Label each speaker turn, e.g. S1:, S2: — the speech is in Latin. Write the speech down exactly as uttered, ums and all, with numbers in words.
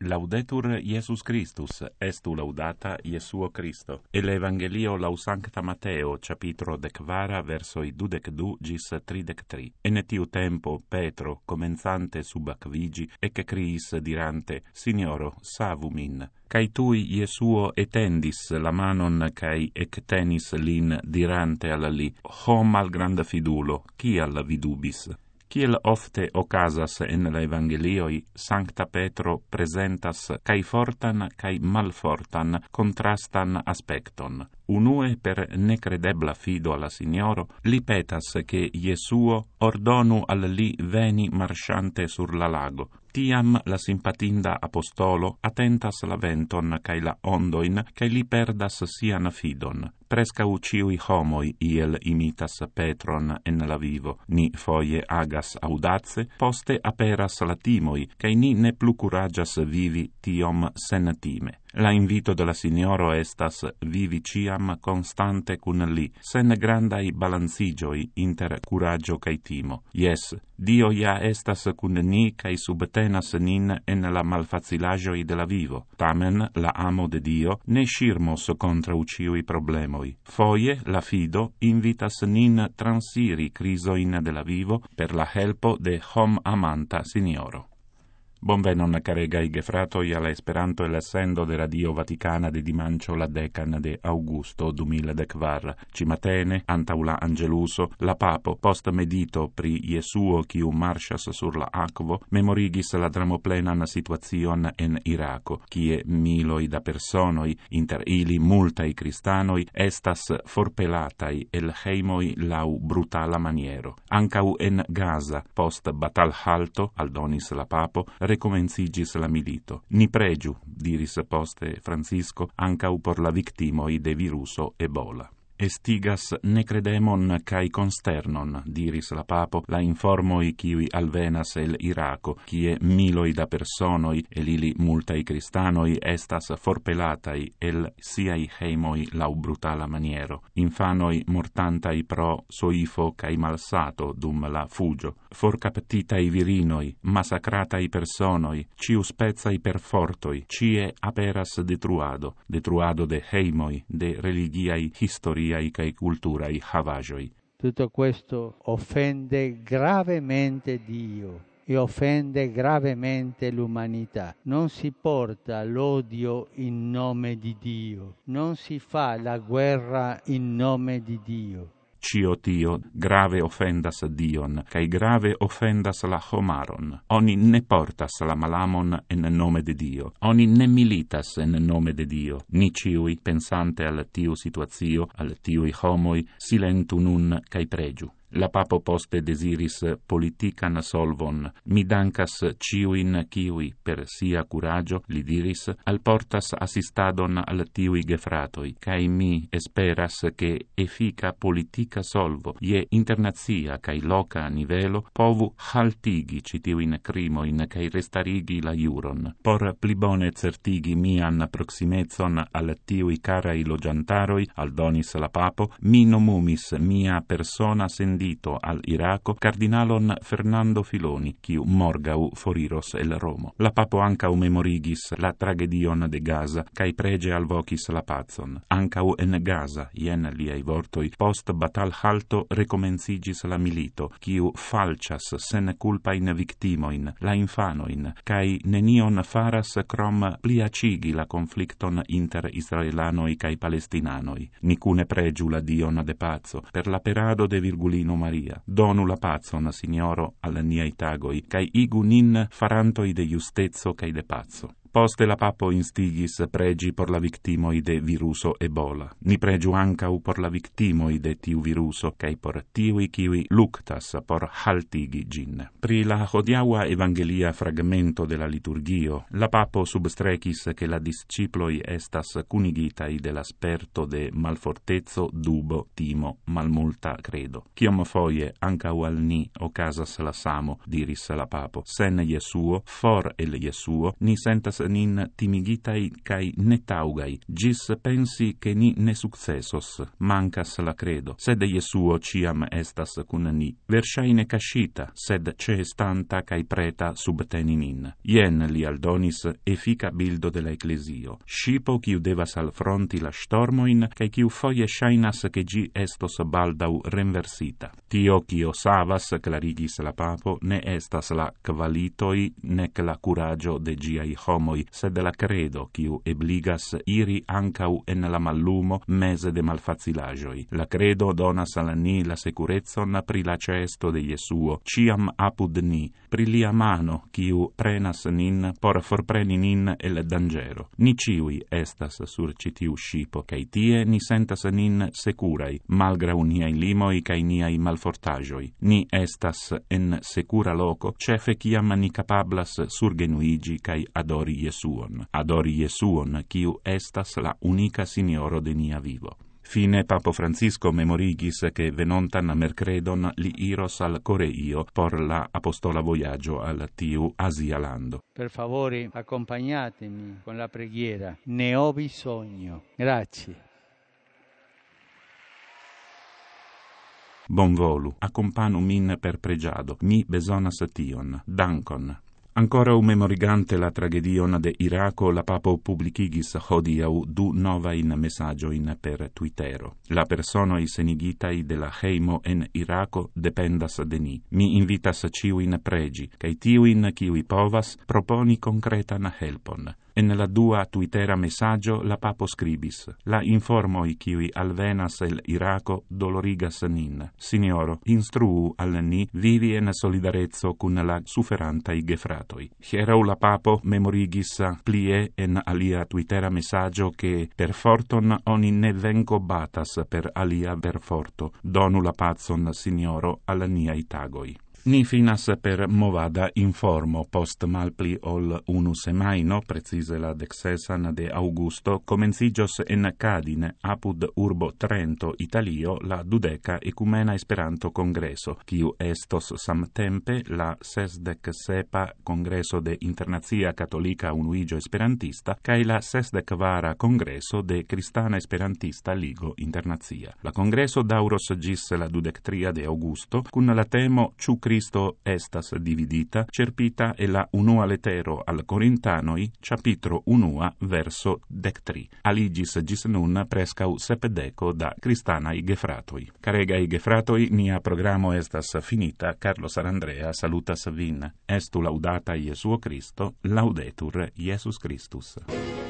S1: Laudetur Iesus Christus, estu laudata Iesuo Christo. El Evangelio lau Sancta Mateo, capitro decvara, versoi dudecdu gis tridectri. En tiu tempo Petro, comenzante sub acvigi, ec criis dirante, Signoro, savu min. Cai tui Iesuo etendis la manon cae ectenis lin dirante al li, ho malgranda fidulo, kial vidubis? Kiel ofte ocasas en la Evangelioi, Sancta Petro presentas cae fortan cae malfortan contrastan aspecton. Unue per necredebla fido alla Signoro, li petas che Iesuo ordonu al li veni marchante sur la lago. Tiam la simpatinda apostolo attentas la venton cae la ondoin, cae li perdas sian fidon. Prescau ciui homoi iel imitas Petron en la vivo. Ni foie agas audace, poste aperas la timoi, cae ni ne plu curagias vivi tiom sen time. La invito de la Signoro estas vivi ciam constante cun li, sen grandai balanzigioi inter curaggio cae timo. Yes, Dio ja estas cun ni cae subtenas nin en la malfacilagioi de la vivo. Tamen la amo de Dio ne scirmos contra uciui problemoi. Foie la fido invitas nin transiri crisoin de la vivo per la helpo de hom amanta Signoro. Bonvenon caregai gefratoi alla Esperanto el essendo de Radio Vaticana de dimancio la decan de Augusto duemiladecvar. Cimatene, antaula Angeluso, la papo post medito pri Iesuo quiu marchas sur la aquo, memorigis la dramoplenan situazion en Iraco, kie miloi da personoi, inter ili multai cristanoi, estas forpelatai el heimoi lau brutala maniero. Ancau en Gaza, post batal halto, aldonis la papo, recomencigis la milito. Ni pregiu, diris poste Francisco, ancau por la victimoi de viruso Ebola. Estigas necredemon cae consternon, diris la papo, la informoi kiui alvenas el Iraco, kie miloi da personoi, el ili multai cristanoi, estas forpelatai el siai heimoi lau brutala maniero. Infanoi mortantai pro soifo cae malsato dum la fugio. Forcaptitai virinoi, massacratai personoi, ciu spezzai perfortoi, cie aperas detruado, detruado de heimoi, de religiai historii e culturai havagioi.
S2: Tutto questo offende gravemente Dio e offende gravemente l'umanità. Non si porta l'odio in nome di Dio, non si fa la guerra in nome di Dio.
S1: Cio tio grave offendas Dion, cae grave offendas la homaron. Oni ne portas la malamon en nome de Dio. Oni ne militas en nome de Dio. Ni ciui, pensante al tiu situatio, al tiui homoi, silentu nun cae pregiu. La papo poste desiris politican solvon. Mi dankas ciuin kiui, per sia curaggio, li diris, alportas assistadon al tiui gefratoi, cae mi esperas che effica politica solvo, ie internazia cae loca nivelo, povu haltigi citiuin crimoin cae restarigi la iuron. Por pli bone certigi mian proximezon al tiui carai logiantaroi, aldonis la papo, mi nomumis mia persona sendita al Iraco cardinalon Fernando Filoni, quiu morgau foriros el Romo. La papo ancau memorigis la tragedion de Gaza, cae prege alvocis la pazon. Ancau en Gaza, ien liai vortoi, post batal halto recomencigis la milito, quiu falcias sen culpain victimoin, la infanoin, cae nenion faras crom pliacigi la conflicton inter israelanoi cae palestinanoi. Nicune pregiu la Dion de pazzo, per la perado de Virgulino Maria, donu la pazon, Signoro, al niai tagoi, cae igu nin farantoi de justezzo cae de pazzo. Poste la papo instigis pregi por la victimoi de viruso Ebola. Ni pregiu ancau por la victimoi de tiu viruso, cae por tiui kiui luctas por haltigi gin. Pri la hodiaua evangelia fragmento de la liturgio, la papo substrecis che la disciploi estas cunigitai de l'asperto de malfortezzo, dubo, timo, malmulta credo. Ciom foie ancau al ni ocasas la samo, diris la papo. Sen Iesuo, for el Iesuo, ni sentas nin timigitai cae netaugai, gis pensi che ni ne successos, mancas la credo, sed Iesuo ciam estas cun ni, versaine cascita, sed cestanta cae preta subteni nin. Ien li aldonis effica bildo de la ecclesio, scipo quiu devas al fronti la stormoin, cae quiu foie shainas che gi estos baldau renversita. Tio quio savas, clarigis la papo, ne estas la qualitoi, nec la curaggio de giai homoi, sed la credo quiu ebligas iri ancau en la mallumo mese de malfacilagioi. La credo donas al ni la securezzon pri la cesto de Iesuo, ciam apud ni, pri lia mano, quiu prenas nin por forpreni nin el dangero. Ni ciui estas sur citiu scipo, cae tie ni sentas nin securai, malgrau niai limoi cae niai malfortagioi. Ni estas en secura loco, cefe ciam ni capablas surgenuigi cae adori Iesuon. Adori Iesuon, quiu estas la unica signoro de nia vivo. Fine Papo Francisco memorigis che venontan mercredon li iros al Coreio por la apostola voyaggio al tiu Asia lando.
S2: Per favore, accompagnatemi con la preghiera. Ne ho bisogno. Grazie.
S1: Bonvolu, accompanu min per pregiado, mi besonas tion. Dankon. Ancora un memorigante la tragedion de Iraco, la papo publicigis hodiau du novain messagioin per Twittero. La personoi senigitai de la heimo en Iraco dependas de ni. Mi invitas ciuin pregi, cae tiuin ciui povas proponi concretan helpon. En la dua Twittera messaggio la papo scribis: la informoi ciui alvenas el Iraco dolorigas nin. Signoro, instruu al ni vivi en solidarezzo cun la suferantai gefratoi. Hierau la papo memorigis plie en alia Twittera messaggio che per forton oni ne venco batas per alia per forto. Donu la pazon, signoro, al niai tagoi. Ni finas per movada informo post malpli ol unu semaino, precise la dexesan de augusto, comencigios en Cadine, apud urbo Trento, Italio, la dudeca ecumena Esperanto congreso, quiu estos samtempe la sesdec sepa congreso de Internazia Catolica Unuigio Esperantista, cae la sesdec vara congreso de Cristana Esperantista Ligo Internazia. La congreso dauros gis la dudectria de augusto, cun la temo ciu Cristo estas dividita, cerpita e la unua letero al Corintanoi, capitro unua, verso dectri. Aligis gis nun prescau sepdeco da Cristanai gefratoi. Caregai gefratoi, nia programo estas finita. Carlo Sarandrea salutas vin. Estu laudata Iesuo Cristo, laudetur Iesus Christus.